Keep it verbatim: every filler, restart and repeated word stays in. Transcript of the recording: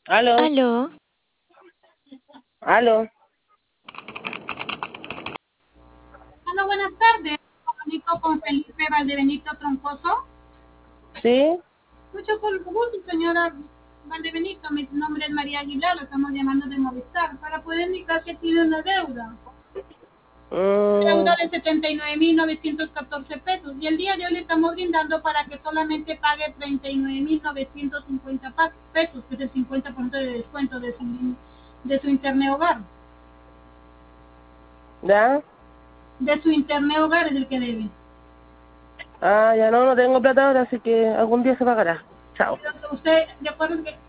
Aló, Aló, aló, Hola, buenas tardes. Comunico con Felipe Valdebenito Troncoso. ¿sí? Mucho gusto, señora Valdebenito. Mi nombre es María Aguilar. Lo estamos llamando de Movistar para poder indicar que tiene una deuda. Mm, Deuda de setenta y nueve mil novecientos catorce pesos. Y el día de hoy le estamos brindando para que solamente pague treinta y nueve mil novecientos cincuenta pesos, que es el cincuenta por ciento de descuento de su, de su internet hogar. ¿ya? De su internet hogar es el que debe. Ah, ya no, no tengo plata ahora, así que algún día se pagará. Chao. Pero usted, de acuerdo que